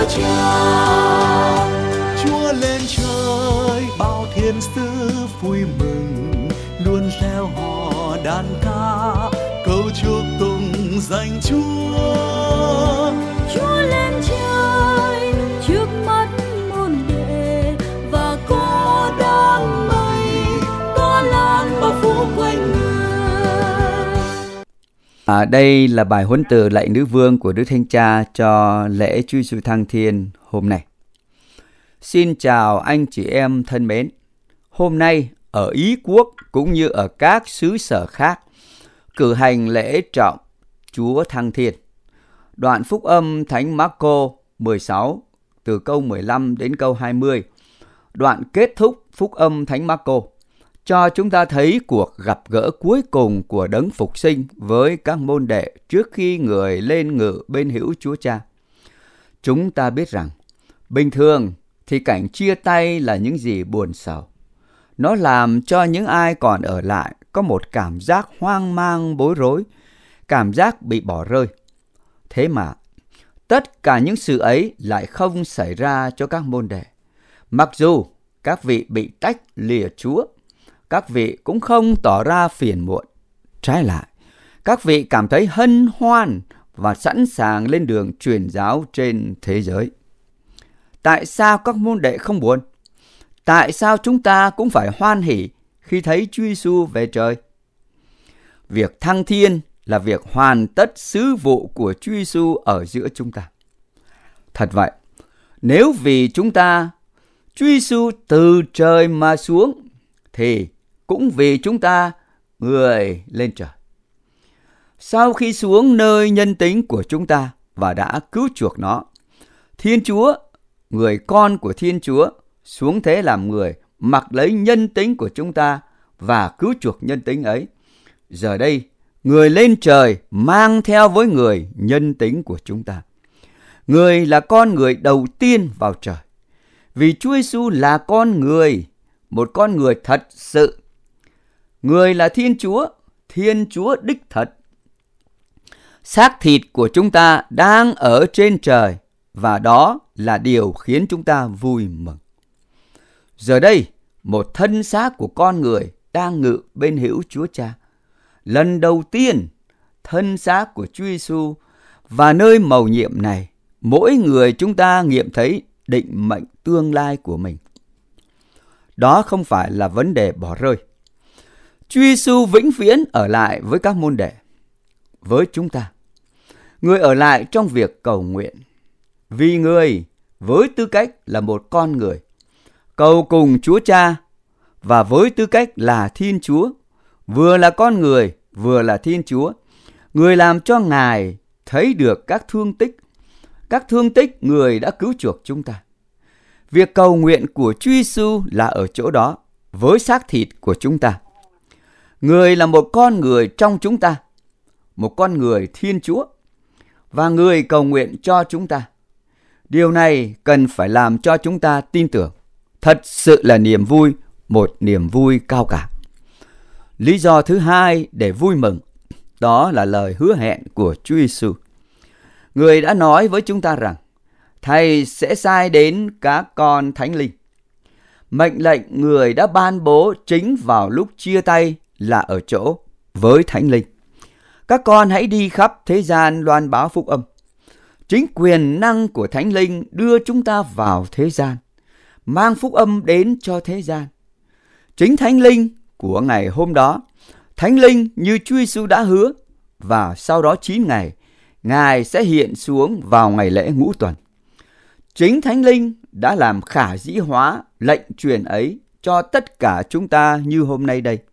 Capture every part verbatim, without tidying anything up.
Chúa Cha. Chúa lên trời bao thiên sứ vui mừng, luôn reo hò đàn ca câu chúc tụng danh Chúa. Chúa lên trời trước mắt môn đệ và có đám mây có láng bao phủ quanh người. À, đây là bài huấn từ lạy Nữ Vương của Đức Thánh Cha cho lễ Chúa Giêsu Thăng Thiên hôm nay. Xin chào anh chị em thân mến. Hôm nay ở Ý Quốc cũng như ở các xứ sở khác cử hành lễ trọng Chúa Thăng Thiên. Đoạn Phúc âm Thánh Marco mười sáu từ câu mười lăm đến câu hai mươi. Đoạn kết thúc Phúc âm Thánh Marco cho chúng ta thấy cuộc gặp gỡ cuối cùng của Đấng Phục Sinh với các môn đệ trước khi người lên ngự bên hữu Chúa Cha. Chúng ta biết rằng bình thường thì cảnh chia tay là những gì buồn sầu. Nó làm cho những ai còn ở lại có một cảm giác hoang mang bối rối, cảm giác bị bỏ rơi. Thế mà tất cả những sự ấy lại không xảy ra cho các môn đệ. Mặc dù các vị bị tách lìa Chúa, các vị cũng không tỏ ra phiền muộn. Trái lại, các vị cảm thấy hân hoan và sẵn sàng lên đường truyền giáo trên thế giới. Tại sao các môn đệ không buồn? Tại sao chúng ta cũng phải hoan hỉ khi thấy Chúa Giêsu về trời? Việc thăng thiên là việc hoàn tất sứ vụ của Chúa Giêsu ở giữa chúng ta. Thật vậy, nếu vì chúng ta Chúa Giêsu từ trời mà xuống, thì cũng vì chúng ta người lên trời. Sau khi xuống nơi nhân tính của chúng ta và đã cứu chuộc nó, Thiên Chúa, người con của Thiên Chúa, xuống thế làm người, mặc lấy nhân tính của chúng ta và cứu chuộc nhân tính ấy. Giờ đây, người lên trời mang theo với người nhân tính của chúng ta. Người là con người đầu tiên vào trời. Vì Chúa Giêsu là con người, một con người thật sự. Người là Thiên Chúa, Thiên Chúa đích thật. Xác thịt của chúng ta đang ở trên trời, và đó là điều khiến chúng ta vui mừng. Giờ đây, một thân xác của con người đang ngự bên hữu Chúa Cha. Lần đầu tiên, thân xác của Chúa Giêsu và nơi mầu nhiệm này, mỗi người chúng ta nghiệm thấy định mệnh tương lai của mình. Đó không phải là vấn đề bỏ rơi. Chúa Giêsu vĩnh viễn ở lại với các môn đệ, với chúng ta. Người ở lại trong việc cầu nguyện. Vì người với tư cách là một con người, cầu cùng Chúa Cha, và với tư cách là Thiên Chúa, vừa là con người, vừa là Thiên Chúa, người làm cho Ngài thấy được các thương tích, các thương tích người đã cứu chuộc chúng ta. Việc cầu nguyện của Chúa Giêsu là ở chỗ đó, với xác thịt của chúng ta. Người là một con người trong chúng ta, một con người Thiên Chúa, và người cầu nguyện cho chúng ta. Điều này cần phải làm cho chúng ta tin tưởng. Thật sự là niềm vui, một niềm vui cao cả. Lý do thứ hai để vui mừng, đó là lời hứa hẹn của Chúa Giêsu. Người đã nói với chúng ta rằng, Thầy sẽ sai đến các con thánh linh. Mệnh lệnh người đã ban bố chính vào lúc chia tay là ở chỗ với thánh linh. Các con hãy đi khắp thế gian loan báo phúc âm. Chính quyền năng của thánh linh đưa chúng ta vào thế gian, mang phúc âm đến cho thế gian. Chính thánh linh của ngày hôm đó, thánh linh như Chúa Giêsu đã hứa, và sau đó chín ngày, Ngài sẽ hiện xuống vào ngày lễ ngũ tuần. Chính thánh linh đã làm khả dĩ hóa lệnh truyền ấy cho tất cả chúng ta như hôm nay đây.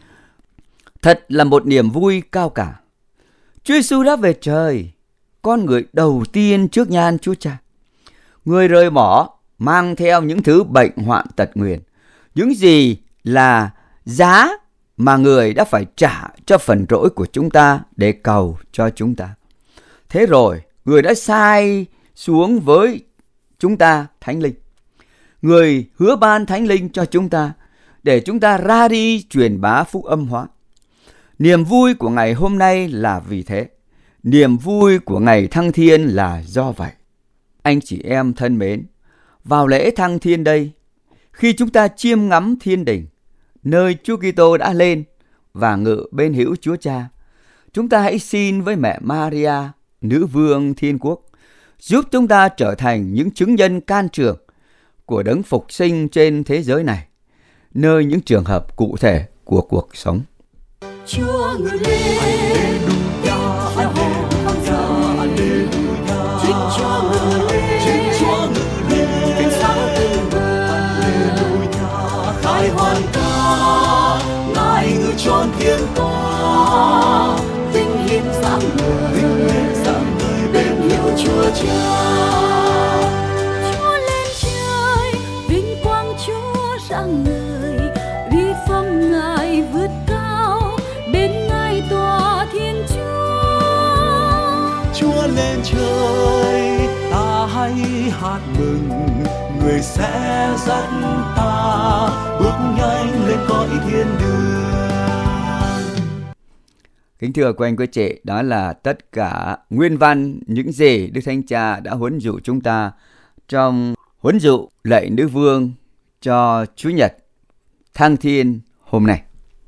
Thật là một niềm vui cao cả. Chúa Giêsu đã về trời, con người đầu tiên trước nhan Chúa Cha. Người rời bỏ, mang theo những thứ bệnh hoạn tật nguyền, những gì là giá mà người đã phải trả cho phần lỗi của chúng ta để cầu cho chúng ta. Thế rồi, người đã sai xuống với chúng ta thánh linh. Người hứa ban thánh linh cho chúng ta để chúng ta ra đi truyền bá phúc âm hóa. Niềm vui của ngày hôm nay là vì thế. Niềm vui của ngày thăng thiên là do vậy. anh chị em thân mến, vào lễ thăng thiên đây, khi chúng ta chiêm ngắm thiên đình, nơi Chúa Kitô đã lên và ngự bên hữu Chúa Cha, chúng ta hãy xin với mẹ Maria, nữ vương thiên quốc, giúp chúng ta trở thành những chứng nhân can trường của đấng phục sinh trên thế giới này, nơi những trường hợp cụ thể của cuộc sống. Chúa ngự lên, gieo hò vang dội, chính Chúa ngự lên, ánh sáng tưng bừng, khai hoàn ca, Ngài ngự trọn thiên tòa, vinh hiển sáng ngời, bên hữu Chúa Cha. Chúa lên trời, vinh quang Chúa rạng ngời, uy phong Ngài vượt cao, bên Ngài tòa thiên Chúa. Chúa lên trời, ta hãy hát mừng, người sẽ dẫn ta bước nhanh lên cõi thiên đường. Kính thưa quý anh quý chị, đó là tất cả nguyên văn những gì Đức Thánh Cha đã huấn dụ chúng ta trong huấn dụ lạy Nữ Vương cho Chủ nhật thăng thiên hôm nay.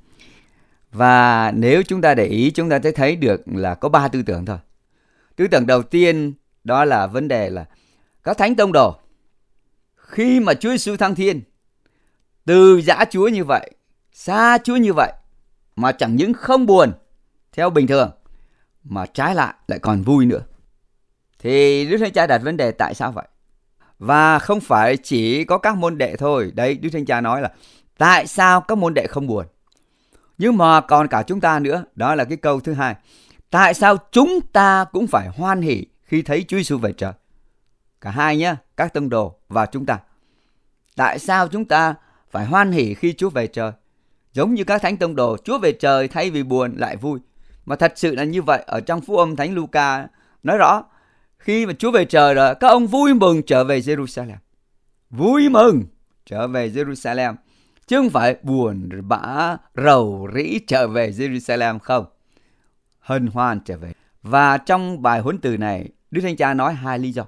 Và nếu chúng ta để ý, chúng ta sẽ thấy được là có ba tư tưởng thôi. Tư tưởng đầu tiên đó là vấn đề là các thánh tông đồ, khi mà Chúa Giêsu thăng thiên, từ giã Chúa như vậy, xa Chúa như vậy, mà chẳng những không buồn theo bình thường, mà trái lại lại còn vui nữa. Thì Đức Thánh Cha đặt vấn đề tại sao vậy? Và không phải chỉ có các môn đệ thôi. Đấy, Đức Thánh Cha nói là tại sao các môn đệ không buồn? Nhưng mà còn cả chúng ta nữa. Đó là cái câu thứ hai. Tại sao chúng ta cũng phải hoan hỉ khi thấy Chúa Giêsu về trời? Cả hai nhé, các tông đồ và chúng ta. Tại sao chúng ta phải hoan hỉ khi Chúa về trời? Giống như các thánh tông đồ, Chúa về trời thay vì buồn lại vui. Mà thật sự là như vậy. Ở trong Phúc Âm Thánh Luca nói rõ, khi mà Chúa về trời rồi, các ông vui mừng trở về Jerusalem. Vui mừng trở về Jerusalem. Chứ không phải buồn bã rầu rĩ trở về Jerusalem, không. Hân hoan trở về. Và trong bài huấn từ này, Đức Thánh Cha nói hai lý do.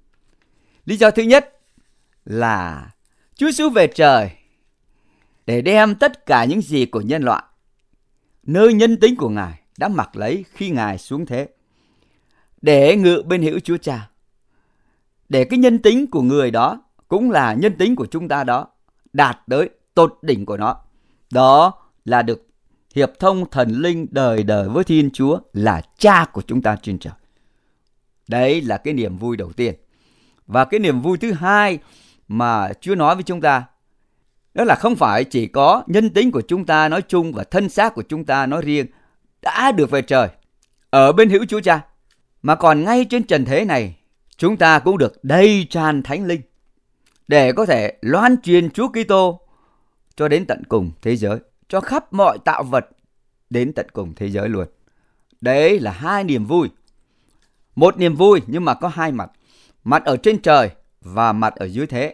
Lý do thứ nhất là Chúa Giêsu về trời để đem tất cả những gì của nhân loại, nơi nhân tính của Ngài đã mặc lấy khi Ngài xuống thế, để ngự bên hữu Chúa Cha. Để cái nhân tính của người đó cũng là nhân tính của chúng ta đó, đạt tới tột đỉnh của nó. Đó là được hiệp thông thần linh đời đời với Thiên Chúa là Cha của chúng ta trên trời. Đấy là cái niềm vui đầu tiên. Và cái niềm vui thứ hai mà Chúa nói với chúng ta, đó là không phải chỉ có nhân tính của chúng ta nói chung và thân xác của chúng ta nói riêng đã được về trời ở bên hữu Chúa Cha, mà còn ngay trên trần thế này chúng ta cũng được đầy tràn Thánh Linh để có thể loan truyền Chúa Kitô cho đến tận cùng thế giới, cho khắp mọi tạo vật đến tận cùng thế giới luôn. Đấy là hai niềm vui. Một niềm vui nhưng mà có hai mặt, mặt ở trên trời và mặt ở dưới thế.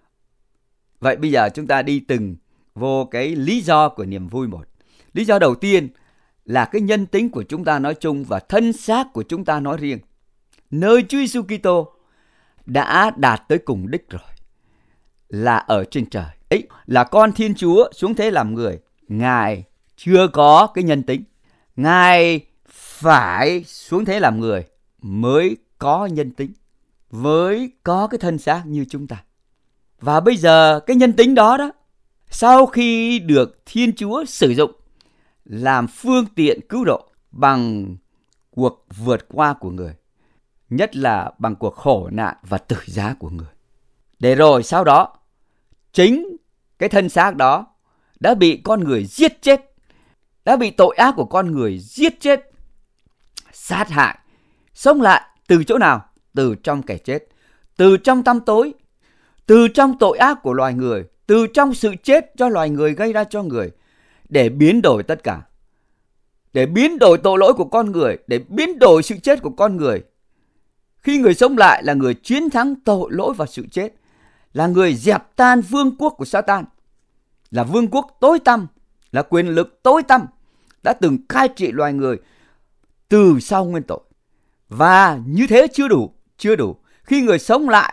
Vậy bây giờ chúng ta đi từng vô cái lý do của niềm vui một. Lý do đầu tiên là cái nhân tính của chúng ta nói chung và thân xác của chúng ta nói riêng, nơi Chúa Giêsu Kitô đã đạt tới cùng đích rồi, là ở trên trời. Ấy là con Thiên Chúa xuống thế làm người, Ngài chưa có cái nhân tính, Ngài phải xuống thế làm người mới có nhân tính, mới có cái thân xác như chúng ta. Và bây giờ cái nhân tính đó đó, sau khi được Thiên Chúa sử dụng làm phương tiện cứu độ bằng cuộc vượt qua của người, nhất là bằng cuộc khổ nạn và tử giá của người, để rồi sau đó chính cái thân xác đó đã bị con người giết chết, đã bị tội ác của con người giết chết, sát hại, sống lại từ chỗ nào? Từ trong kẻ chết, từ trong tăm tối, từ trong tội ác của loài người, từ trong sự chết do loài người gây ra cho người, để biến đổi tất cả, để biến đổi tội lỗi của con người, để biến đổi sự chết của con người. Khi người sống lại là người chiến thắng tội lỗi và sự chết, là người dẹp tan vương quốc của Satan, là vương quốc tối tăm, là quyền lực tối tăm đã từng cai trị loài người từ sau nguyên tội. Và như thế chưa đủ, chưa đủ. khi người sống lại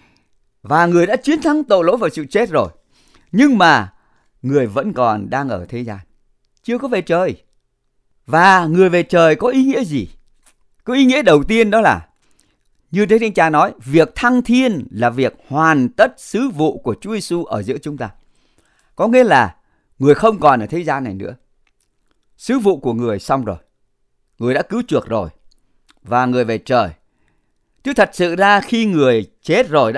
và người đã chiến thắng tội lỗi và sự chết rồi, nhưng mà người vẫn còn đang ở thế gian, chưa có về trời. Và người về trời có ý nghĩa gì? Có ý nghĩa đầu tiên đó là, như Đức Thánh Cha nói, việc thăng thiên là việc hoàn tất sứ vụ của Chúa Giêsu ở giữa chúng ta. Có nghĩa là người không còn ở thế gian này nữa. Sứ vụ của người xong rồi. Người đã cứu chuộc rồi. Và người về trời. Chứ thật sự ra khi người chết rồi đó,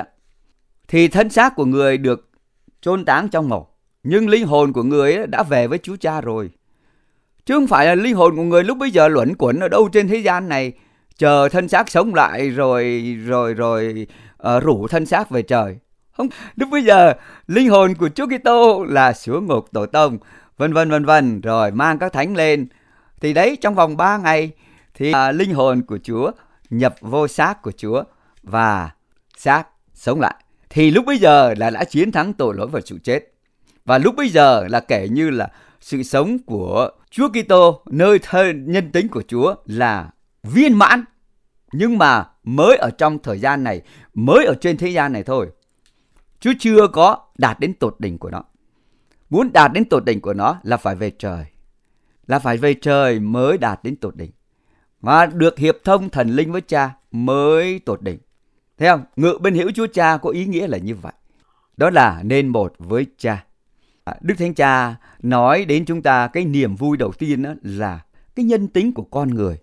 thì thân xác của người được chôn táng trong mộ. Nhưng linh hồn của người đã về với Chúa Cha rồi. Chứ không phải là linh hồn của người lúc bấy giờ luẩn quẩn ở đâu trên thế gian này, chờ thân xác sống lại rồi rồi rồi uh, rủ thân xác về trời. Không, lúc bây giờ linh hồn của Chúa Kitô là xuống ngục tổ tông, vân vân vân vân, rồi mang các thánh lên. Thì đấy, trong vòng ba ngày thì uh, linh hồn của Chúa nhập vô xác của Chúa và xác sống lại. Thì lúc bấy giờ là đã chiến thắng tội lỗi và sự chết. Và lúc bấy giờ là kể như là sự sống của Chúa Kitô, nơi thân nhân tính của Chúa là viên mãn, nhưng mà mới ở trong thời gian này, mới ở trên thế gian này thôi. Chúa chưa có đạt đến tột đỉnh của nó. Muốn đạt đến tột đỉnh của nó là phải về trời. Là phải về trời mới đạt đến tột đỉnh. Và được hiệp thông thần linh với Cha mới tột đỉnh. Thấy không? Ngự bên hữu Chúa Cha có ý nghĩa là như vậy. Đó là nên một với Cha. Đức Thánh Cha nói đến chúng ta cái niềm vui đầu tiên đó là cái nhân tính của con người.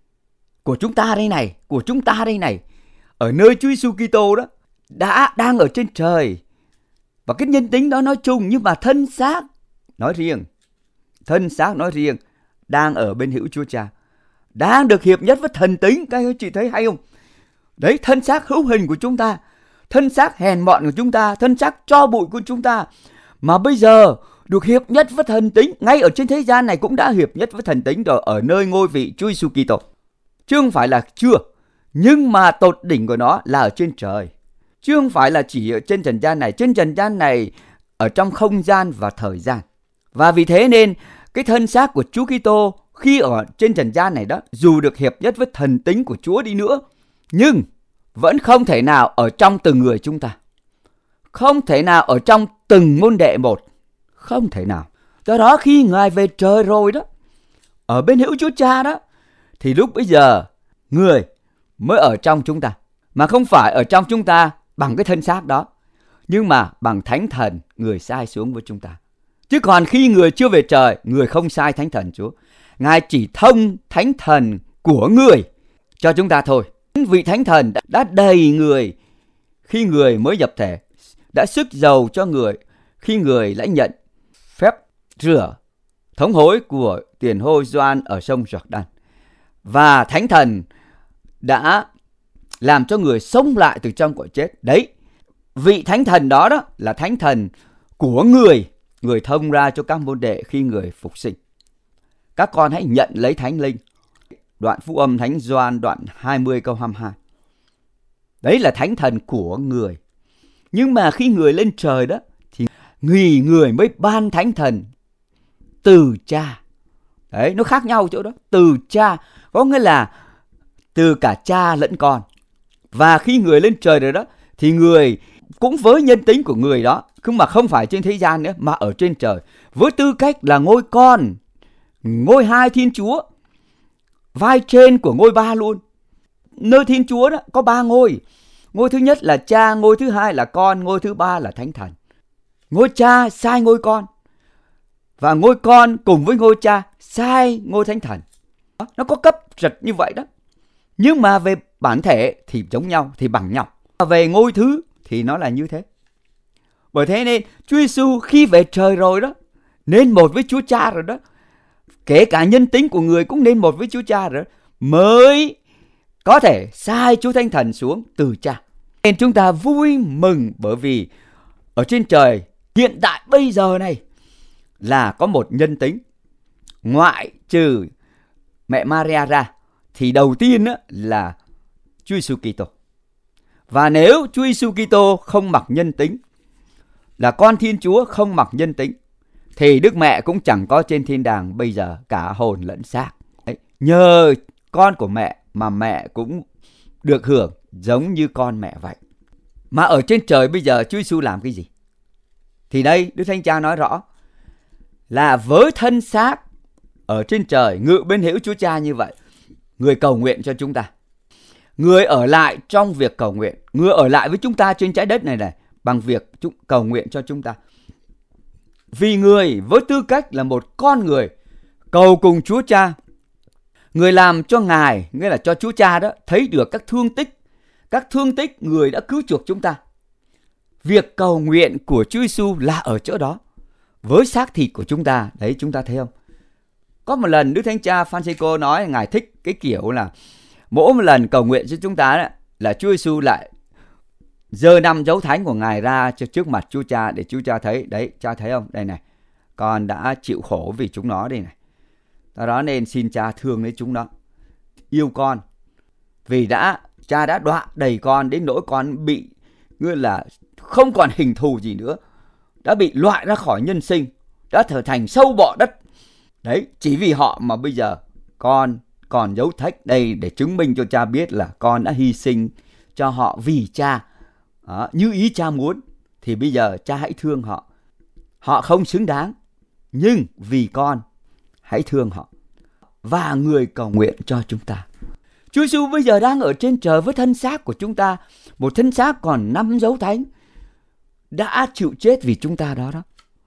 Của chúng ta đây này, của chúng ta đây này, ở nơi Chúa Giêsu Kitô đó, đã đang ở trên trời. Và cái nhân tính đó nói chung, nhưng mà thân xác nói riêng, thân xác nói riêng, đang ở bên hữu Chúa Cha, đang được hiệp nhất với thần tính. Các anh chị thấy hay không? Đấy, thân xác hữu hình của chúng ta, thân xác hèn mọn của chúng ta, thân xác tro bụi của chúng ta, mà bây giờ được hiệp nhất với thần tính. Ngay ở trên thế gian này cũng đã hiệp nhất với thần tính rồi, ở nơi ngôi vị Chúa Giêsu Kitô. Chứ không phải là chưa, nhưng mà tột đỉnh của nó là ở trên trời. Chứ không phải là chỉ ở trên trần gian này. Trên trần gian này ở trong không gian và thời gian. Và vì thế nên cái thân xác của Chúa Kitô khi ở trên trần gian này đó, dù được hiệp nhất với thần tính của Chúa đi nữa, nhưng vẫn không thể nào ở trong từng người chúng ta. Không thể nào ở trong từng môn đệ một. Không thể nào. Do đó khi Ngài về trời rồi đó, ở bên hữu Chúa Cha đó, thì lúc bấy giờ người mới ở trong chúng ta. Mà không phải ở trong chúng ta bằng cái thân xác đó, nhưng mà bằng Thánh Thần người sai xuống với chúng ta. Chứ còn khi người chưa về trời, người không sai Thánh Thần Chúa. Ngài chỉ thông Thánh Thần của người cho chúng ta thôi. Vị Thánh Thần đã, đã đầy người khi người mới nhập thể, đã sức dầu cho người khi người lãnh nhận phép rửa thống hối của tiền hô Gioan ở sông Giordan. Và Thánh Thần đã làm cho người sống lại từ trong cõi chết. Đấy, vị Thánh Thần đó đó là Thánh Thần của người, người thông ra cho các môn đệ khi người phục sinh. Các con hãy nhận lấy Thánh Linh. Đoạn Phúc Âm Thánh Gioan đoạn hai mươi câu hai mươi hai. Đấy là Thánh Thần của người. Nhưng mà khi người lên trời đó, thì người, người mới ban Thánh Thần từ Cha. Đấy, nó khác nhau chỗ đó. Từ Cha, có nghĩa là từ cả Cha lẫn con. Và khi người lên trời rồi đó, thì người cũng với nhân tính của người đó, nhưng mà không phải trên thế gian nữa, mà ở trên trời, với tư cách là ngôi con, ngôi hai Thiên Chúa, vai trên của ngôi ba luôn. Nơi Thiên Chúa đó có ba ngôi. Ngôi thứ nhất là Cha, ngôi thứ hai là con, ngôi thứ ba là Thánh Thần. Ngôi Cha sai ngôi con, và ngôi con cùng với ngôi Cha sai ngôi Thánh Thần. Nó có cấp trật như vậy đó. Nhưng mà về bản thể thì giống nhau, thì bằng nhau. Và về ngôi thứ thì nó là như thế. Bởi thế nên Chúa Giêsu khi về trời rồi đó, nên một với Chúa Cha rồi đó, kể cả nhân tính của người cũng nên một với Chúa Cha rồi đó, mới có thể sai Chúa Thánh Thần xuống từ Cha. Nên chúng ta vui mừng bởi vì ở trên trời hiện tại bây giờ này là có một nhân tính, ngoại trừ mẹ Maria ra, thì đầu tiên á, là Chúa Giêsu Kitô. Và nếu Chúa Giêsu Kitô không mặc nhân tính, là con Thiên Chúa không mặc nhân tính, thì Đức Mẹ cũng chẳng có trên thiên đàng bây giờ cả hồn lẫn xác. Đấy. Nhờ con của mẹ mà mẹ cũng được hưởng giống như con mẹ vậy. Mà ở trên trời bây giờ Chúa Giêsu làm cái gì? Thì đây Đức Thánh Cha nói rõ là với thân xác ở trên trời ngự bên hữu Chúa Cha như vậy, người cầu nguyện cho chúng ta, người ở lại trong việc cầu nguyện, người ở lại với chúng ta trên trái đất này này bằng việc cầu nguyện cho chúng ta. Vì người với tư cách là một con người cầu cùng Chúa Cha, người làm cho Ngài, nghĩa là cho Chúa Cha đó, thấy được các thương tích, các thương tích người đã cứu chuộc chúng ta. Việc cầu nguyện của Chúa Giêsu là ở chỗ đó, với xác thịt của chúng ta. Đấy, chúng ta thấy không? Có một lần Đức Thánh Cha Francisco nói Ngài thích cái kiểu là mỗi một lần cầu nguyện cho chúng ta đó, là Chúa Giêsu lại giơ năm dấu thánh của Ngài ra cho trước mặt Chúa Cha để Chúa Cha thấy. Đấy, Cha thấy không? Đây này, con đã chịu khổ vì chúng nó đây này. Do đó nên xin Cha thương lấy chúng nó, yêu con. Vì đã Cha đã đọa đầy con đến nỗi con bị như là không còn hình thù gì nữa, đã bị loại ra khỏi nhân sinh, đã trở thành sâu bọ đất. Đấy, chỉ vì họ mà bây giờ con còn dấu thách đây để chứng minh cho Cha biết là con đã hy sinh cho họ vì Cha. Đó, như ý Cha muốn. Thì bây giờ Cha hãy thương họ. Họ không xứng đáng, nhưng vì con hãy thương họ. Và người cầu nguyện cho chúng ta. Chúa Giêsu bây giờ đang ở trên trời với thân xác của chúng ta, một thân xác còn năm dấu thánh, đã chịu chết vì chúng ta đó đó,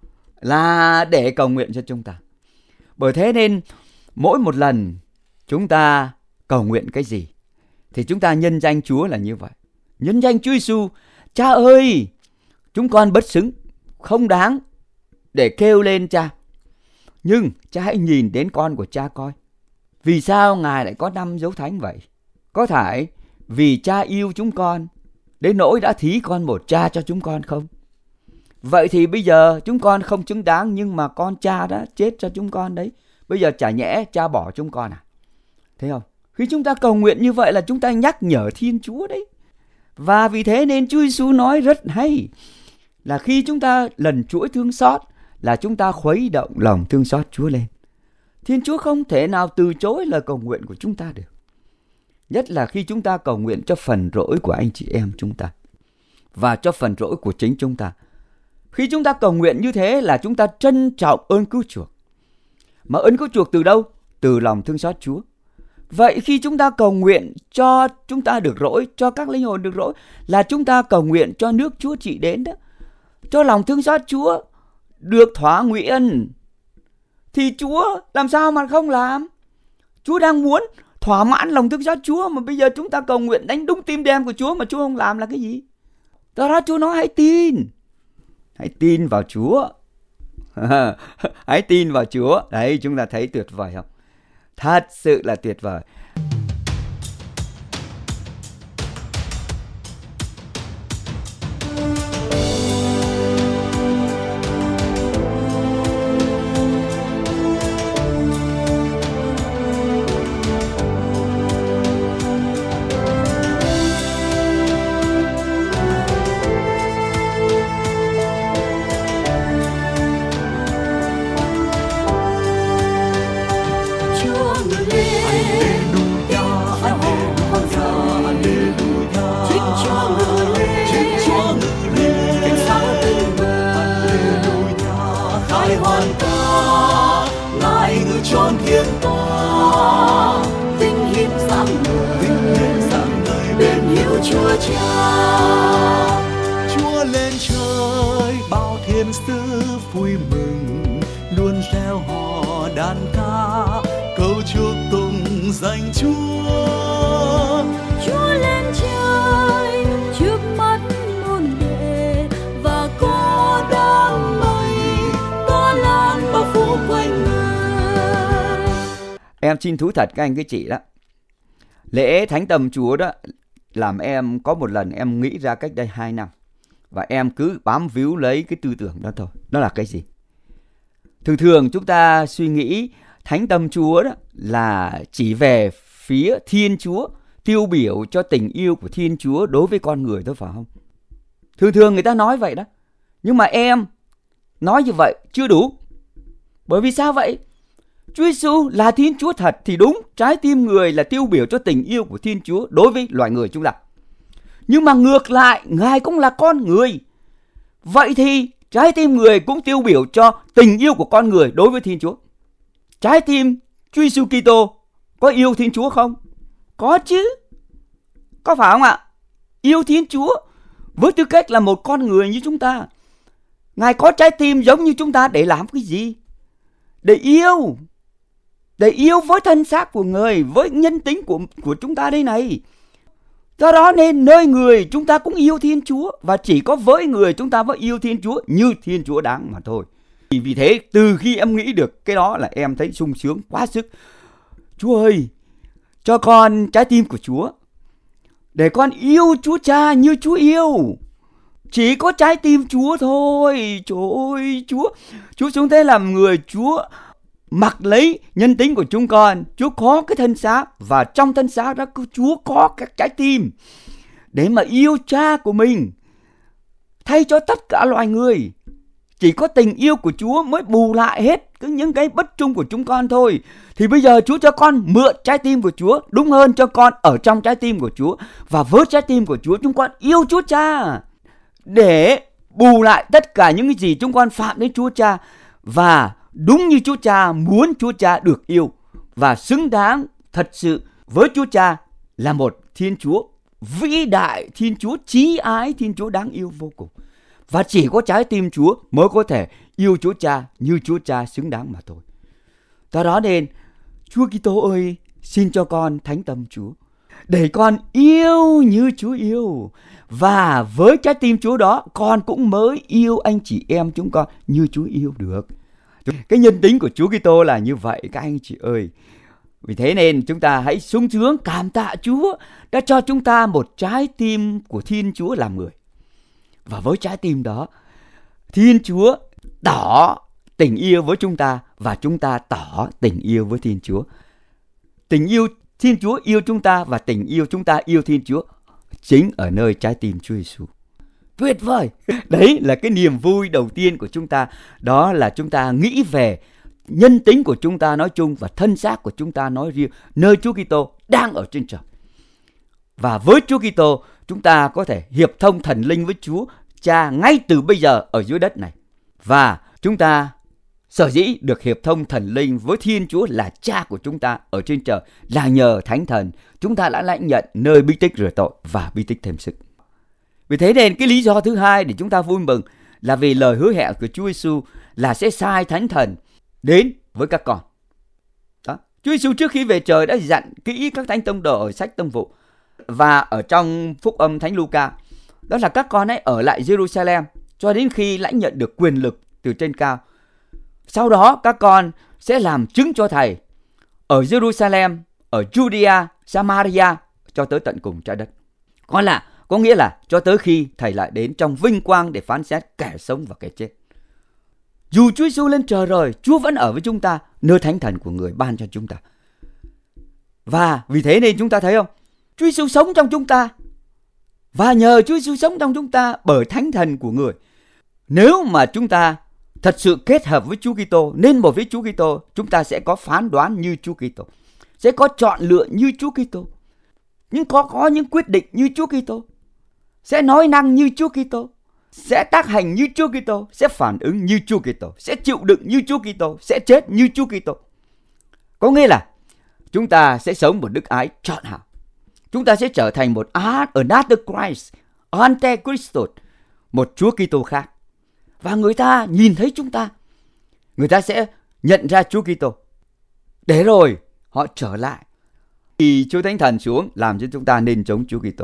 là để cầu nguyện cho chúng ta. Bởi thế nên mỗi một lần chúng ta cầu nguyện cái gì thì chúng ta nhân danh Chúa là như vậy. Nhân danh Chúa Giêsu, Cha ơi, chúng con bất xứng, không đáng để kêu lên Cha. Nhưng Cha hãy nhìn đến con của Cha coi. Vì sao Ngài lại có năm dấu thánh vậy? Có phải vì Cha yêu chúng con đến nỗi đã thí con một Cha cho chúng con không? Vậy thì bây giờ chúng con không xứng đáng, nhưng mà con Cha đã chết cho chúng con đấy. Bây giờ chả nhẽ Cha bỏ chúng con à? Thấy không? Khi chúng ta cầu nguyện như vậy là chúng ta nhắc nhở Thiên Chúa đấy. Và vì thế nên Chúa Giêsu nói rất hay, là khi chúng ta lần chuỗi thương xót là chúng ta khuấy động lòng thương xót Chúa lên. Thiên Chúa không thể nào từ chối lời cầu nguyện của chúng ta được. Nhất là khi chúng ta cầu nguyện cho phần rỗi của anh chị em chúng ta và cho phần rỗi của chính chúng ta. Khi chúng ta cầu nguyện như thế là chúng ta trân trọng ơn cứu chuộc. Mà ơn cứu chuộc từ đâu? Từ lòng thương xót Chúa. Vậy khi chúng ta cầu nguyện cho chúng ta được rỗi, cho các linh hồn được rỗi, là chúng ta cầu nguyện cho nước Chúa trị đến đó, cho lòng thương xót Chúa được thỏa nguyện. Thì Chúa làm sao mà không làm? Chúa đang muốn thỏa mãn lòng thương xót Chúa, mà bây giờ chúng ta cầu nguyện đánh đúng tim đen của Chúa mà Chúa không làm là cái gì? Do đó Chúa nói hãy tin. Hãy tin vào Chúa. Hãy tin vào Chúa. Đấy, chúng ta thấy tuyệt vời không? Thật sự là tuyệt vời. Chúa Cha, Chúa lên trời, bao thiên sứ vui mừng, luôn reo hò đàn ca, câu chúc tụng danh Chúa. Chúa lên trời, trước mắt muôn đệ và có đám mây, có lan bao phủ quanh người. Em xin thú thật các anh các chị đó, lễ Thánh Tầm Chúa đó làm em có một lần em nghĩ ra cách đây hai năm. Và em cứ bám víu lấy cái tư tưởng đó thôi. Đó là cái gì? Thường thường chúng ta suy nghĩ Thánh Tâm Chúa đó là chỉ về phía Thiên Chúa, tiêu biểu cho tình yêu của Thiên Chúa đối với con người thôi, phải không? Thường thường người ta nói vậy đó. Nhưng mà em nói như vậy chưa đủ. Bởi vì sao vậy? Chúa Giêsu là Thiên Chúa thật thì đúng, trái tim người là tiêu biểu cho tình yêu của Thiên Chúa đối với loài người chúng ta. Nhưng mà ngược lại, Ngài cũng là con người. Vậy thì trái tim người cũng tiêu biểu cho tình yêu của con người đối với Thiên Chúa. Trái tim Chúa Giêsu Kitô có yêu Thiên Chúa không? Có chứ. Có phải không ạ? Yêu Thiên Chúa với tư cách là một con người như chúng ta. Ngài có trái tim giống như chúng ta để làm cái gì? Để yêu. Để yêu với thân xác của người, với nhân tính của, của chúng ta đây này. Do đó nên nơi người chúng ta cũng yêu Thiên Chúa. Và chỉ có với người chúng ta mới yêu Thiên Chúa như Thiên Chúa đáng mà thôi. Vì thế từ khi em nghĩ được cái đó là em thấy sung sướng quá sức. Chúa ơi, cho con trái tim của Chúa, để con yêu Chúa Cha như Chúa yêu. Chỉ có trái tim Chúa thôi. Trời ơi, Chúa Chúa xuống thế làm người, Chúa mặc lấy nhân tính của chúng con. Chúa có cái thân xác, và trong thân xác đó Chúa có các trái tim để mà yêu Cha của mình thay cho tất cả loài người. Chỉ có tình yêu của Chúa mới bù lại hết những cái bất trung của chúng con thôi. Thì bây giờ Chúa cho con mượn trái tim của Chúa, đúng hơn cho con ở trong trái tim của Chúa. Và với trái tim của Chúa chúng con yêu Chúa Cha để bù lại tất cả những cái gì chúng con phạm đến Chúa Cha. Và đúng như Chúa Cha muốn Chúa Cha được yêu, và xứng đáng thật sự với Chúa Cha là một Thiên Chúa vĩ đại, Thiên Chúa chí ái, Thiên Chúa đáng yêu vô cùng. Và chỉ có trái tim Chúa mới có thể yêu Chúa Cha như Chúa Cha xứng đáng mà thôi. Do đó nên Chúa Kitô ơi, xin cho con thánh tâm Chúa để con yêu như Chúa yêu. Và với trái tim Chúa đó, con cũng mới yêu anh chị em chúng con như Chúa yêu được. Cái nhân tính của Chúa Kitô là như vậy các anh chị ơi. Vì thế nên chúng ta hãy sung sướng cảm tạ Chúa đã cho chúng ta một trái tim của Thiên Chúa làm người. Và với trái tim đó, Thiên Chúa tỏ tình yêu với chúng ta, và chúng ta tỏ tình yêu với Thiên Chúa. Tình yêu Thiên Chúa yêu chúng ta, và tình yêu chúng ta yêu Thiên Chúa chính ở nơi trái tim Chúa Giêsu. Tuyệt vời! Đấy là cái niềm vui đầu tiên của chúng ta. Đó là chúng ta nghĩ về nhân tính của chúng ta nói chung và thân xác của chúng ta nói riêng, nơi Chúa Kitô đang ở trên trời. Và với Chúa Kitô, chúng ta có thể hiệp thông thần linh với Chúa Cha ngay từ bây giờ ở dưới đất này. Và chúng ta sở dĩ được hiệp thông thần linh với Thiên Chúa là Cha của chúng ta ở trên trời là nhờ Thánh Thần chúng ta đã lãnh nhận nơi bí tích rửa tội và bí tích thêm sức. Vì thế nên cái lý do thứ hai để chúng ta vui mừng là vì lời hứa hẹn của Chúa Giêsu là sẽ sai Thánh Thần đến với các con. Đó. Chúa Giêsu trước khi về trời đã dặn kỹ các thánh tông đồ ở sách Tông Vụ và ở trong Phúc âm Thánh Luca, đó là các con hãy ở lại Jerusalem cho đến khi lãnh nhận được quyền lực từ trên cao. Sau đó các con sẽ làm chứng cho Thầy ở Jerusalem, ở Judea, Samaria cho tới tận cùng trái đất. Có là có nghĩa là cho tới khi Thầy lại đến trong vinh quang để phán xét kẻ sống và kẻ chết. Dù Chúa Giêsu lên trời rồi, Chúa vẫn ở với chúng ta, nơi Thánh Thần của người ban cho chúng ta. Và vì thế nên chúng ta thấy không? Chúa Giêsu sống trong chúng ta. Và nhờ Chúa Giêsu sống trong chúng ta bởi Thánh Thần của người. Nếu mà chúng ta thật sự kết hợp với Chúa Kitô, nên một với Chúa Kitô, chúng ta sẽ có phán đoán như Chúa Kitô, sẽ có chọn lựa như Chúa Kitô, nhưng có có những quyết định như Chúa Kitô, sẽ nói năng như Chúa Kitô, sẽ tác hành như Chúa Kitô, sẽ phản ứng như Chúa Kitô, sẽ chịu đựng như Chúa Kitô, sẽ chết như Chúa Kitô. Có nghĩa là chúng ta sẽ sống một đức ái trọn hảo. Chúng ta sẽ trở thành một another Christ, Antichrist, một Chúa Kitô khác. Và người ta nhìn thấy chúng ta, người ta sẽ nhận ra Chúa Kitô. Để rồi họ trở lại thì Chúa Thánh Thần xuống làm cho chúng ta nên giống Chúa Kitô.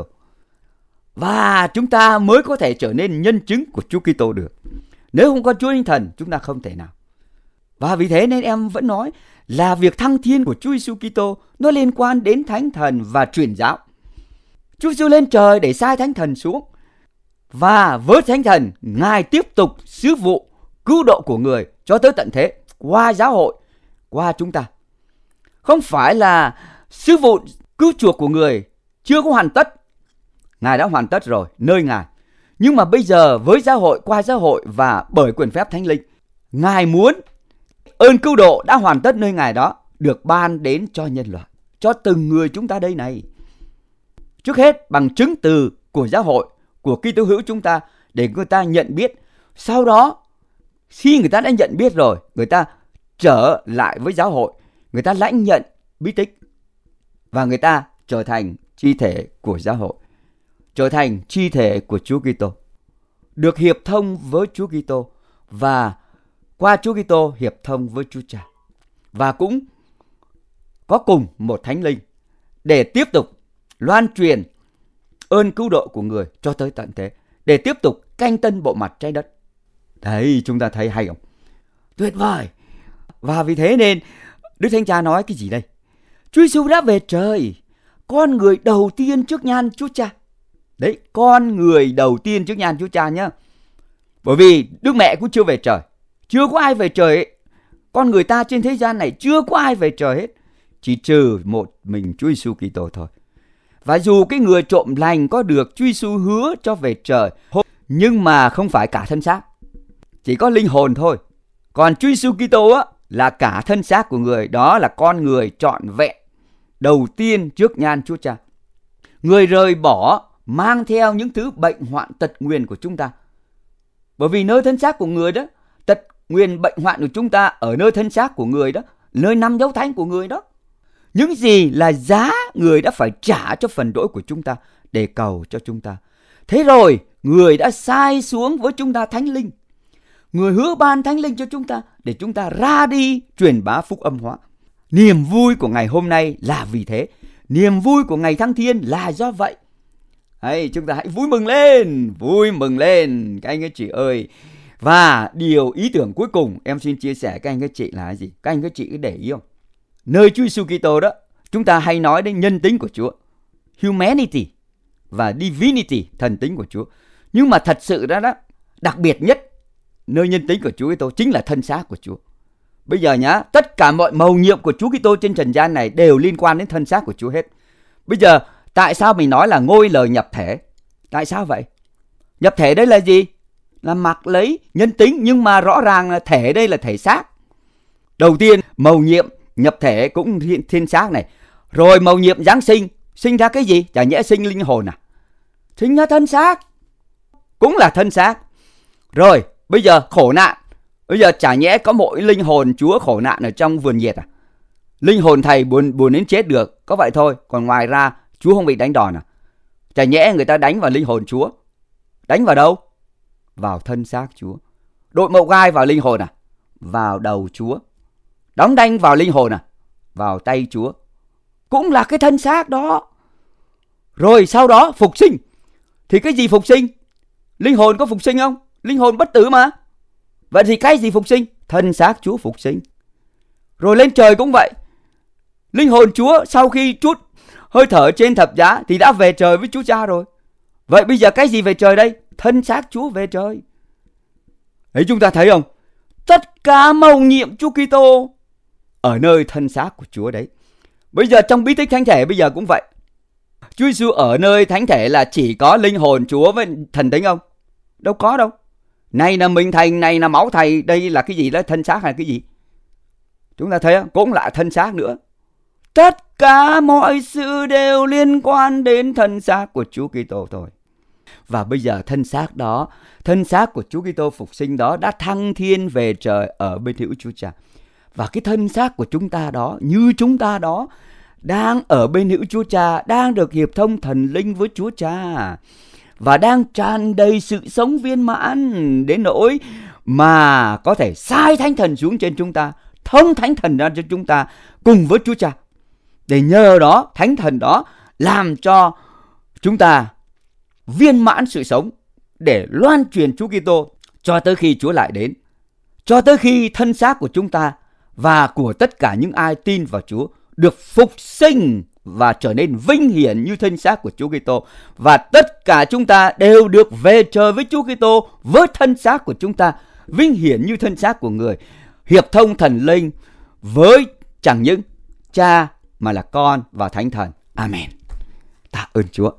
Và chúng ta mới có thể trở nên nhân chứng của Chúa Kitô được. Nếu không có Chúa Thánh Thần, chúng ta không thể nào. Và vì thế nên em vẫn nói là việc thăng thiên của Chúa Giêsu Kitô nó liên quan đến Thánh Thần và truyền giáo. Chúa Giêsu lên trời để sai Thánh Thần xuống. Và với Thánh Thần, Ngài tiếp tục sứ vụ cứu độ của người cho tới tận thế qua giáo hội, qua chúng ta. Không phải là sứ vụ cứu chuộc của người chưa có hoàn tất. Ngài đã hoàn tất rồi, nơi Ngài. Nhưng mà bây giờ với giáo hội, qua giáo hội và bởi quyền phép Thánh Linh, Ngài muốn ơn cứu độ đã hoàn tất nơi Ngài đó được ban đến cho nhân loại, cho từng người chúng ta đây này. Trước hết bằng chứng từ của giáo hội, của Kitô hữu chúng ta để người ta nhận biết. Sau đó khi người ta đã nhận biết rồi, người ta trở lại với giáo hội, người ta lãnh nhận bí tích và người ta trở thành chi thể của giáo hội, trở thành chi thể của Chúa Kitô, được hiệp thông với Chúa Kitô và qua Chúa Kitô hiệp thông với Chúa Cha, và cũng có cùng một Thánh Linh để tiếp tục loan truyền ơn cứu độ của người cho tới tận thế, để tiếp tục canh tân bộ mặt trái đất. Đấy, chúng ta thấy hay không? Tuyệt vời. Và vì thế nên Đức Thánh Cha nói cái gì đây? Chúa Giêsu đã về trời, con người đầu tiên trước nhan Chúa Cha. Đấy, con người đầu tiên trước nhan Chúa Cha nhá. Bởi vì Đức Mẹ cũng chưa về trời, chưa có ai về trời ấy. Con người ta trên thế gian này chưa có ai về trời hết, chỉ trừ một mình Chúa Giêsu Kitô thôi. Và dù cái người trộm lành có được Chúa Giêsu hứa cho về trời, nhưng mà không phải cả thân xác, chỉ có linh hồn thôi. Còn Chúa Giêsu Kitô á là cả thân xác của người, đó là con người trọn vẹn đầu tiên trước nhan Chúa Cha. Người rời bỏ mang theo những thứ bệnh hoạn tật nguyền của chúng ta. Bởi vì nơi thân xác của người đó, tật nguyền bệnh hoạn của chúng ta ở nơi thân xác của người đó, nơi nằm dấu thánh của người đó. Những gì là giá người đã phải trả cho phần lỗi của chúng ta để cầu cho chúng ta. Thế rồi người đã sai xuống với chúng ta Thánh Linh. Người hứa ban Thánh Linh cho chúng ta để chúng ta ra đi truyền bá phúc âm hóa. Niềm vui của ngày hôm nay là vì thế. Niềm vui của ngày Thăng Thiên là do vậy. Đấy, chúng ta hãy vui mừng lên, vui mừng lên các anh các chị ơi. Và điều ý tưởng cuối cùng em xin chia sẻ các anh các chị là gì? Các anh các chị cứ để ý không? Nơi Chúa Giêsu Kitô đó, chúng ta hay nói đến nhân tính của Chúa, humanity và divinity, thần tính của Chúa. Nhưng mà thật sự đó, đó đặc biệt nhất nơi nhân tính của Chúa Kitô chính là thân xác của Chúa. Bây giờ nhá, tất cả mọi mầu nhiệm của Chúa Kitô trên trần gian này đều liên quan đến thân xác của Chúa hết. Bây giờ tại sao mình nói là ngôi lời nhập thể? Tại sao vậy? Nhập thể đây là gì? Là mặc lấy nhân tính, nhưng mà rõ ràng là thể đây là thể xác. Đầu tiên mầu nhiệm nhập thể cũng thiên, thiên xác này. Rồi mầu nhiệm Giáng sinh, sinh ra cái gì? Chả nhẽ sinh linh hồn à? Sinh ra thân xác, cũng là thân xác. Rồi bây giờ khổ nạn, bây giờ chả nhẽ có mỗi linh hồn Chúa khổ nạn ở trong vườn nhiệt à? Linh hồn thầy buồn buồn đến chết được, có vậy thôi. Còn ngoài ra Chúa không bị đánh đòn à? Chả nhẽ người ta đánh vào linh hồn Chúa? Đánh vào đâu? Vào thân xác Chúa. Đội mậu gai vào linh hồn à? Vào đầu Chúa. Đóng đanh vào linh hồn à? Vào tay Chúa. Cũng là cái thân xác đó. Rồi sau đó phục sinh. Thì cái gì phục sinh? Linh hồn có phục sinh không? Linh hồn bất tử mà. Vậy thì cái gì phục sinh? Thân xác Chúa phục sinh. Rồi lên trời cũng vậy. Linh hồn Chúa sau khi trút hơi thở trên thập giá thì đã về trời với Chúa Cha rồi. Vậy bây giờ cái gì về trời đây? Thân xác Chúa về trời. Đấy, chúng ta thấy không? Tất cả mầu nhiệm Chúa Kitô ở nơi thân xác của Chúa đấy. Bây giờ trong bí tích thánh thể bây giờ cũng vậy. Chúa Giêsu ở nơi thánh thể là chỉ có linh hồn Chúa với thần tính không? Đâu có đâu. Này là mình thầy, này là máu thầy, đây là cái gì đó, thân xác hay cái gì? Chúng ta thấy không? Cũng là thân xác nữa. Tất cả mọi sự đều liên quan đến thân xác của Chúa Kitô thôi. Và bây giờ thân xác đó, thân xác của Chúa Kitô phục sinh đó đã thăng thiên về trời ở bên hữu Chúa Cha. Và cái thân xác của chúng ta đó, như chúng ta đó, đang ở bên hữu Chúa Cha, đang được hiệp thông thần linh với Chúa Cha. Và đang tràn đầy sự sống viên mãn đến nỗi mà có thể sai thánh thần xuống trên chúng ta, thông thánh thần ra cho chúng ta cùng với Chúa Cha. Để nhờ đó, thánh thần đó làm cho chúng ta viên mãn sự sống để loan truyền Chúa Kitô cho tới khi Chúa lại đến. Cho tới khi thân xác của chúng ta và của tất cả những ai tin vào Chúa được phục sinh và trở nên vinh hiển như thân xác của Chúa Kitô, và tất cả chúng ta đều được về trời với Chúa Kitô với thân xác của chúng ta vinh hiển như thân xác của người, hiệp thông thần linh với chẳng những Cha mà là Con và Thánh Thần. Amen. Tạ ơn Chúa.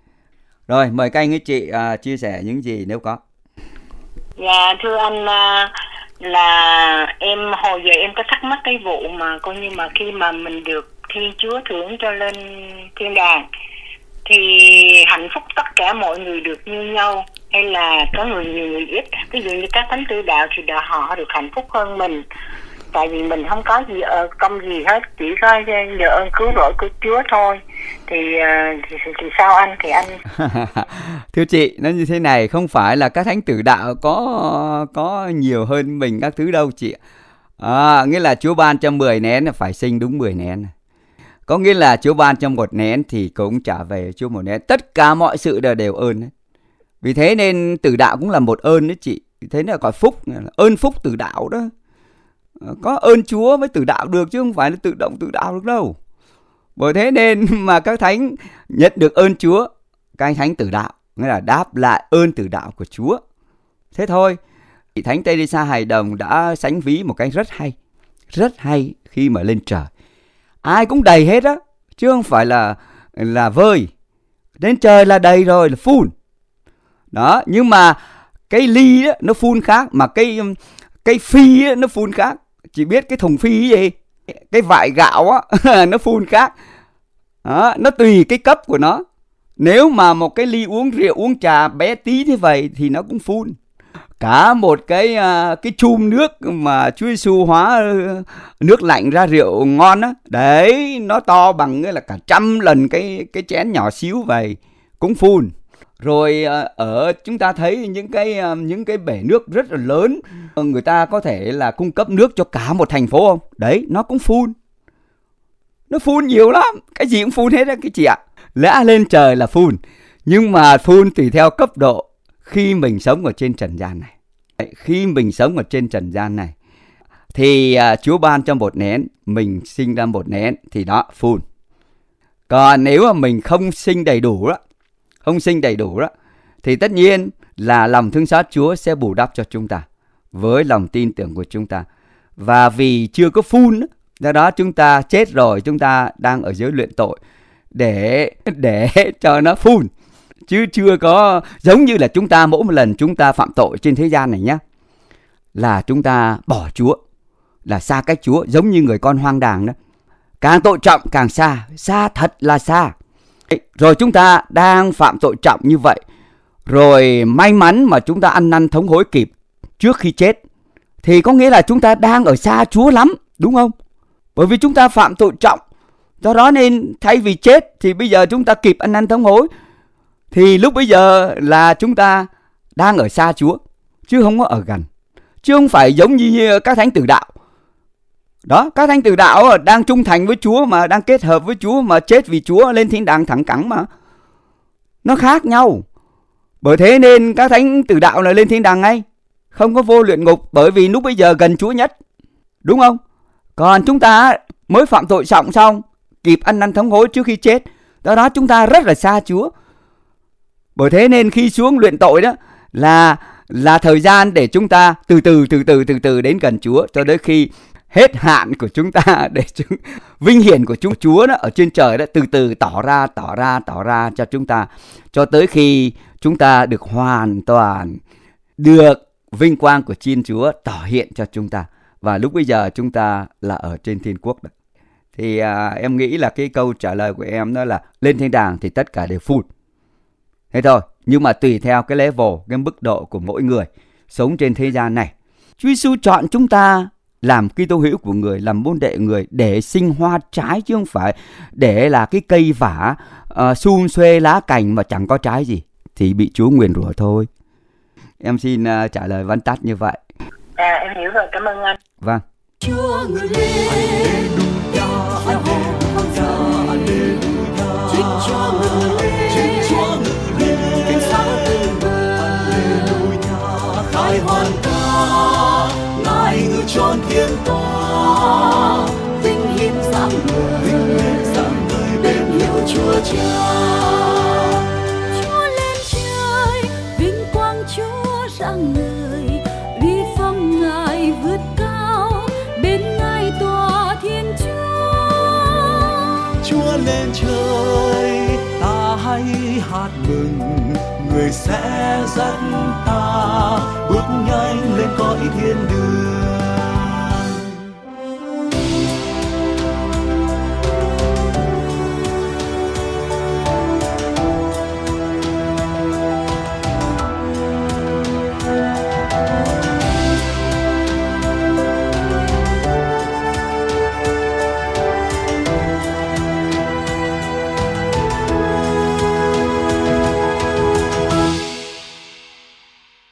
Rồi mời các anh các chị uh, chia sẻ những gì nếu có. Dạ thưa anh uh, là em hồi giờ em có thắc mắc cái vụ mà coi như mà khi mà mình được Thiên Chúa thưởng cho lên thiên đàng thì hạnh phúc tất cả mọi người được như nhau, hay là có người nhiều người ít? Ví dụ như các thánh tử đạo thì đã họ được hạnh phúc hơn mình, tại vì mình không có gì ở công gì hết, chỉ có nhờ ơn cứu rỗi của Chúa thôi. Thì, thì thì sao anh? Thì anh thưa chị, nó như thế này, không phải là các thánh tử đạo có có nhiều hơn mình các thứ đâu chị. À, nghĩa là Chúa ban cho mười nén là phải sinh đúng mười nén. Có nghĩa là Chúa ban cho một nén thì cũng trả về Chúa một nén. Tất cả mọi sự đều đều ơn đấy. Vì thế nên tử đạo cũng là một ơn đấy chị. Thế là gọi phúc, ơn phúc tử đạo đó. Có ơn Chúa mới tử đạo được chứ không phải là tự động tự đạo được đâu. Bởi thế nên mà các thánh nhận được ơn Chúa, các thánh tử đạo, nghĩa là đáp lại ơn tử đạo của Chúa. Thế thôi. Thánh Teresa Hài Đồng đã sánh ví một cái rất hay, rất hay khi mà lên trời. Ai cũng đầy hết á, chứ không phải là là vơi. Đến trời là đầy rồi, là full. Đó, nhưng mà cái ly đó, nó full khác, mà cái cái phi đó, nó full khác. Chị biết cái thùng phi gì? Cái vại gạo á, nó full khác. Đó, nó tùy cái cấp của nó. Nếu mà một cái ly uống rượu, uống trà bé tí như vậy thì nó cũng full. Cả một cái cái chum nước mà Chúa Giêsu hóa nước lạnh ra rượu ngon á, đấy, nó to bằng là cả trăm lần cái cái chén nhỏ xíu vậy, cũng full. Rồi ở chúng ta thấy những cái những cái bể nước rất là lớn, người ta có thể là cung cấp nước cho cả một thành phố không? Đấy, nó cũng full. Nó full nhiều lắm, cái gì cũng full hết á cái chị ạ. Lẽ lên trời là full, nhưng mà full tùy theo cấp độ khi mình sống ở trên trần gian này. Khi mình sống ở trên trần gian này thì uh, Chúa ban cho một nén, mình sinh ra một nén thì đó full. Còn nếu mà mình không sinh đầy đủ đó, không sinh đầy đủ đó, thì tất nhiên là lòng thương xót Chúa sẽ bù đắp cho chúng ta với lòng tin tưởng của chúng ta. Và vì chưa có full, do đó chúng ta chết rồi, chúng ta đang ở dưới luyện tội để để cho nó full. Chứ chưa có giống như là chúng ta mỗi một lần chúng ta phạm tội trên thế gian này nhé, là chúng ta bỏ Chúa, là xa cách Chúa, giống như người con hoang đàng đó. Càng tội trọng càng xa, xa thật là xa. Rồi chúng ta đang phạm tội trọng như vậy, rồi may mắn mà chúng ta ăn năn thống hối kịp trước khi chết, thì có nghĩa là chúng ta đang ở xa Chúa lắm, đúng không? Bởi vì chúng ta phạm tội trọng. Do đó nên thay vì chết thì bây giờ chúng ta kịp ăn năn thống hối, thì lúc bây giờ là chúng ta đang ở xa Chúa, chứ không có ở gần. Chứ không phải giống như các thánh tử đạo. Đó, các thánh tử đạo đang trung thành với Chúa, mà đang kết hợp với Chúa, mà chết vì Chúa lên thiên đàng thẳng cẳng mà. Nó khác nhau. Bởi thế nên các thánh tử đạo là lên thiên đàng ngay, không có vô luyện ngục, bởi vì lúc bây giờ gần Chúa nhất. Đúng không? Còn chúng ta mới phạm tội trọng xong, kịp ăn năn thống hối trước khi chết, do đó chúng ta rất là xa Chúa. Bởi thế nên khi xuống luyện tội đó là là thời gian để chúng ta từ từ từ từ từ từ đến gần Chúa, cho đến khi hết hạn của chúng ta để chúng, vinh hiển của chúng Chúa đó ở trên trời đó từ từ tỏ ra tỏ ra tỏ ra cho chúng ta, cho tới khi chúng ta được hoàn toàn được vinh quang của Thiên Chúa tỏ hiện cho chúng ta, và lúc bây giờ chúng ta là ở trên thiên quốc đó. Thì à, em nghĩ là cái câu trả lời của em đó là lên thiên đàng thì tất cả đều full. Thế thôi, nhưng mà tùy theo cái level, cái mức độ của mỗi người sống trên thế gian này. Chúa Giêsu chọn chúng ta làm Kitô hữu của người, làm môn đệ người để sinh hoa trái, chứ không phải để là cái cây vả uh, sum xuê lá cành mà chẳng có trái gì thì bị Chúa nguyền rủa thôi. Em xin uh, trả lời văn tắt như vậy. À, em hiểu rồi, cảm ơn anh. Vâng. Chúa ngự lên, gieo hò không giờ, chính Chúa ngự lên, ánh sáng tưng bừng, khai hoàn ca, Ngài ngự trọn thiên tòa, vinh hiển sáng ngời, bên hiệu Chúa Cha. Chúa lên trời, vinh quang Chúa rạng ngời, uy phong Ngài vượt cao, bên Ngài tòa Thiên Chúa. Chúa lên trời, ta hãy hát mừng, người sẽ dẫn ta bước nhanh lên cõi thiên đường.